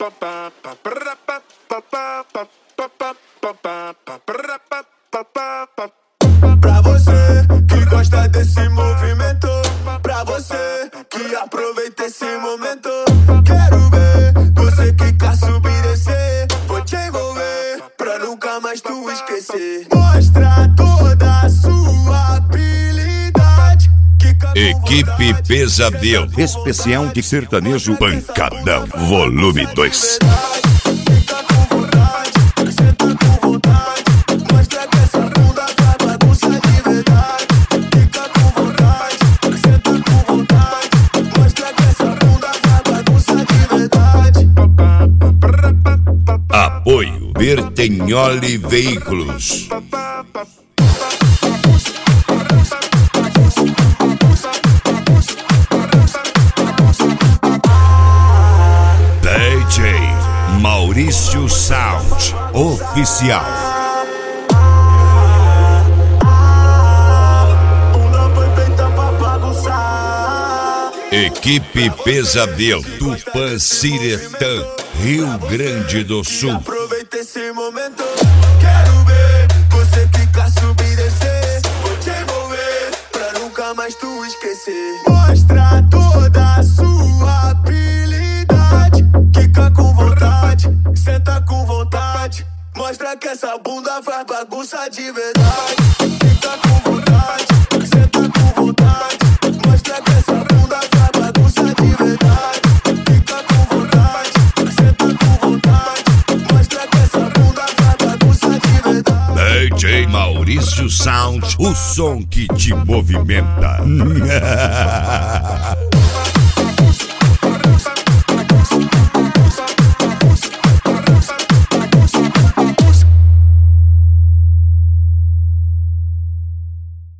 Pra você que gosta desse movimento, pra você que aproveita esse momento, quero ver você que quer subir e descer. Vou te envolver pra nunca mais tu esquecer. Mostra toda a sua habilidade. Equipe Pesadelo, especial de sertanejo pancadão, volume 2. Apoio Bertenholi Veículos. DJ Maurício Sound Oficial. Equipe Pesadelo, Tupã-Siretã, Rio Grande do Sul. Aproveita esse momento, quero ver você que quer subir e descer. Vou te envolver pra nunca mais tu esquecer. Mostra toda a sua habilidade. Quica com vontade, senta com vontade. Mostra que essa bunda faz bagunça de verdade. Quica com vontade, senta com vontade. Mostra que essa bunda faz bagunça de verdade. Quica com vontade, senta com vontade. Mostra que essa bunda faz bagunça de verdade. DJ Maurício Sound, o som que te movimenta.